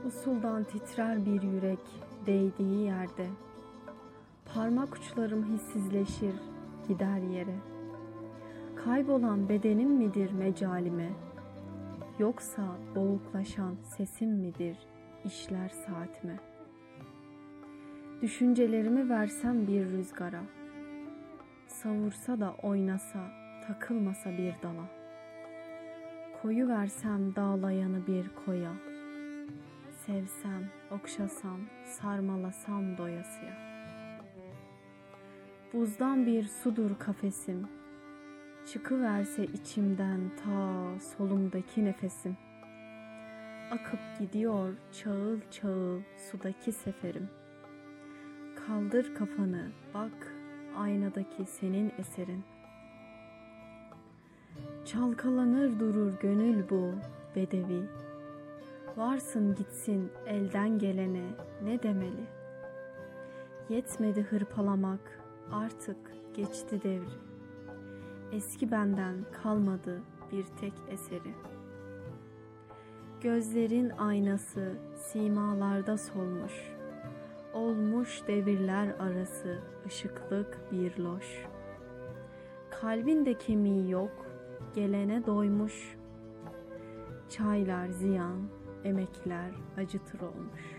Usuldan titrer bir yürek değdiği yerde. Parmak uçlarım hissizleşir, gider yere. Kaybolan bedenim midir mecalime? Yoksa boğuklaşan sesim midir işler saatime? Düşüncelerimi versem bir rüzgara, savursa da oynasa, takılmasa bir dala. Koyu versem dağlayanı bir koya, sevsem, okşasam, sarmalasam doyasıya. Buzdan bir sudur kafesim, çıkıverse içimden ta solumdaki nefesim. Akıp gidiyor çağıl çağıl sudaki seferim. Kaldır kafanı, bak aynadaki senin eserin. Çalkalanır durur gönül bu bedevi. Varsın gitsin elden gelene ne demeli? Yetmedi hırpalamak, artık geçti devri. Eski benden kalmadı bir tek eseri. Gözlerin aynası simalarda solmuş. Olmuş devirler arası ışıklık bir loş. Kalbinde kemiği yok, gelene doymuş. Çaylar ziyan, emekler acıtır olmuş.